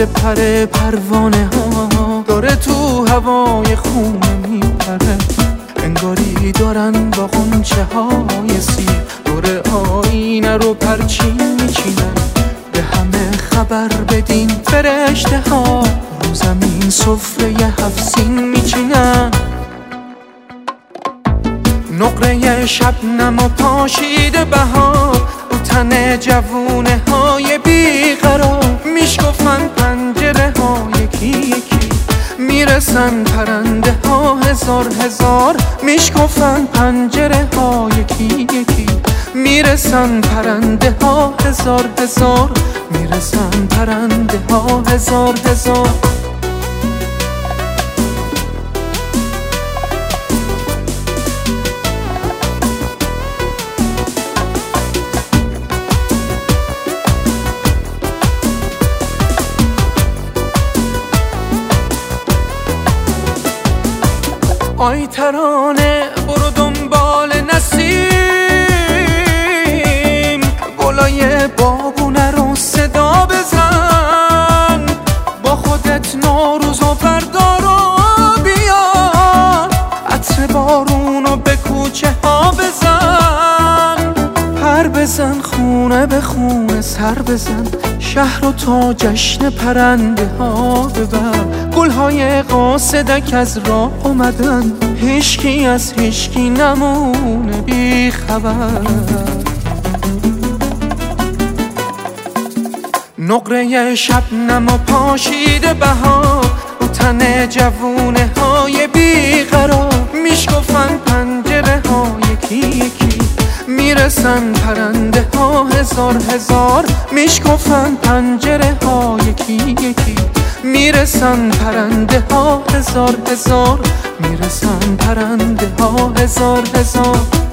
مثل پر پروانه ها داره تو هوای خونه میپره، انگاری دارن با غنچه های سیر دور آینه رو پرچین میچینن. به همه خبر بدین فرشته ها رو زمین سفره 7 سین میچینن. نقره شبنم و پاشیده بهار رو تن جوونه های بیقرار، میشکفن پنجره ها یکی یکی، میرسن پرنده ها هزار هزار. میشکفن پنجره ها یکی یکی، میرسن پرنده ها هزار هزار، میرسن پرنده ها هزار هزار. آی ترانه برو دنبال نسیم، گلای بابونه رو صدا بزن، با خودت نوروز و بردار و بیار، عطر بارونو به کوچه ها بزن، پر بزن خونه به خونه سر بزن، شهر رو تا جشن پرنده ها ببر. گلهای قاصدک از راه اومدن، هیچکی از هیچکی نمونه بی خبر. نقره شبنم و پاشیده بهار رو تن جوونه های بیقرار، میشکفن پنجره ها یکی یکی، میرسن پرنده ها هزار هزار. میشکفن پنجره ها یکی یکی، میرسن پرنده ها هزار هزار، میرسن پرنده ها هزار هزار.